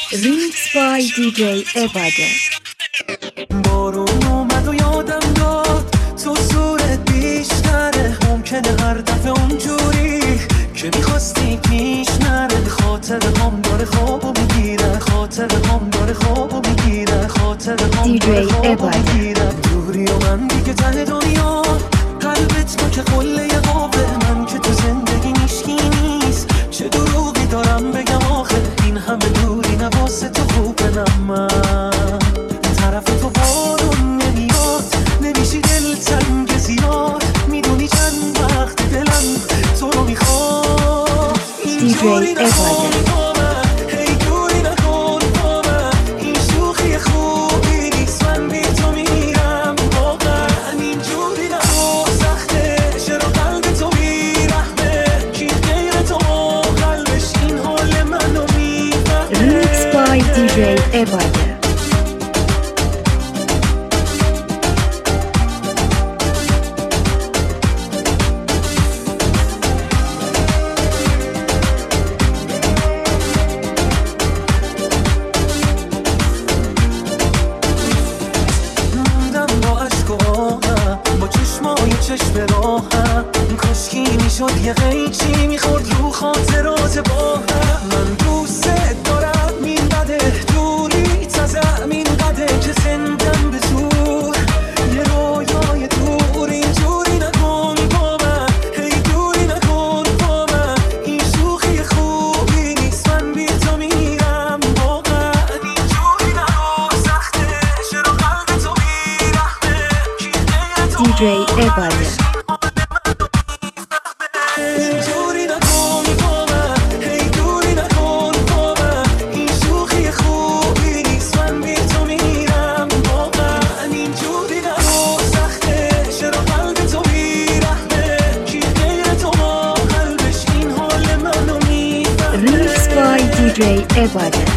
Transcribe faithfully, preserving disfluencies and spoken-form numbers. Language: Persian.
Remix by دی جی عباده. بارون اومد و یادم داد تو صورت بیشتره، ممکنه هر دفعه اونجوری که میخواستی پیش نره. خاطر هم داره خوابو میگیره، خاطر هم داره خوابو میگیره، خاطر هم داره خوابو میگیره. دوری و من دیگه ته دنیا، قلبت ما که قله قابه، من که تو زندگی میشکی نیست. چه دروغی دارم بگم آخه، این همه دوری نواسه تو خوبه. من طرف تو بارون نمیاد، نمیشی دل تنگ زیاد، میدونی چند وقت دلم تو رو میخواد. دی جی عباده. هی دوری نکن با من، این شوخی خوبی نیست، من بی تو میرم واقعا. اینجوری نکن سخته، چرا قلب تو بیرحمه، کی غیر تو قلبش این حال منو میفهمه. Remix by دی جی عباده. چشم راهم کاشکی میشد یه قیچی میخورد رو خاطرات با هم. من دوست دارم این قده دوری تازم، این قده که زندم به زور یه رویای دور. اینجوری نکن با من، هی دوری نکن با من، این شوخی خوبی نیست، من بی تو میرم واقعا. اینجوری نکن سخته، چرا قلب تو بیرحمه، کی غیر تو دی جی عباده. Remix by دی جی عباده.